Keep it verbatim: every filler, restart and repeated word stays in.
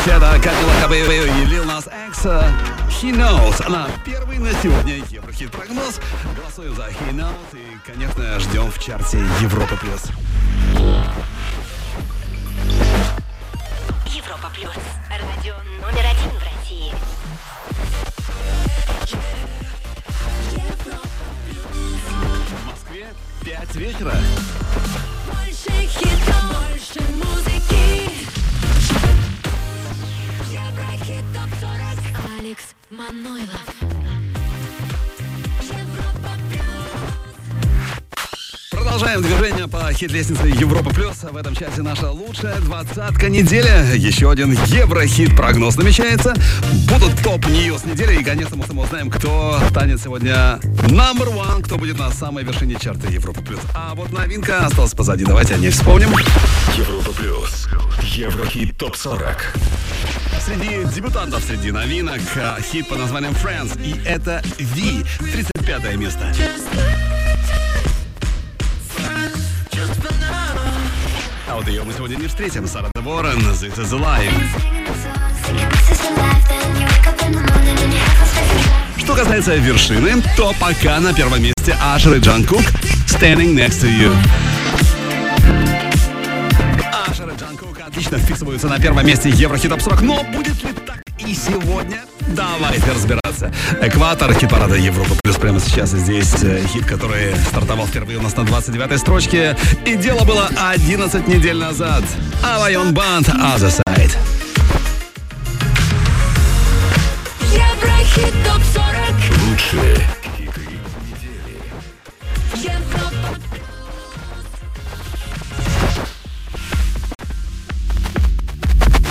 Это Камила Кабелло и Lil Nas X. He Knows. Она первый на сегодня Еврохит-прогноз. Голосуем за He Knows. И, конечно, ждем в чарте Европа Плюс. Европа Плюс. Радио номер один в России. В Москве пять вечера. Больше хитов, больше музыки. Еврохит топ сорок. Алекс Манойлов. Европа Плюс. Продолжаем движение по хит-лестнице Европа Плюс. В этом часе наша лучшая двадцатка недели. Еще один Еврохит-прогноз намечается. Будут топ-ньюс недели. И, конечно, мы с вами узнаем, кто станет сегодня номер один, кто будет на самой вершине чарта Европа Плюс. А вот новинка осталась позади. Давайте о ней вспомним. Европа Плюс. Еврохит топ сорок. Среди дебютантов, среди новинок, хит под названием Friends. И это Ви. тридцать пятое место. А вот ее мы сегодня не встретим. Сара Де Ворен, This is Alive. Что касается вершины, то пока на первом месте Ашер и Джанкук Standing Next to You. Ашер и Джанкук отлично вписываются на первом месте Еврохит топ сорок. Но будет ли так и сегодня? Давайте разбираться. Экватор хит-парада Европа Плюс прямо сейчас. Здесь хит, который стартовал впервые у нас на двадцать девятой строчке. И дело было одиннадцать недель назад. Авайон Банд, Other Side. Еврохит топ сорок. Лучшие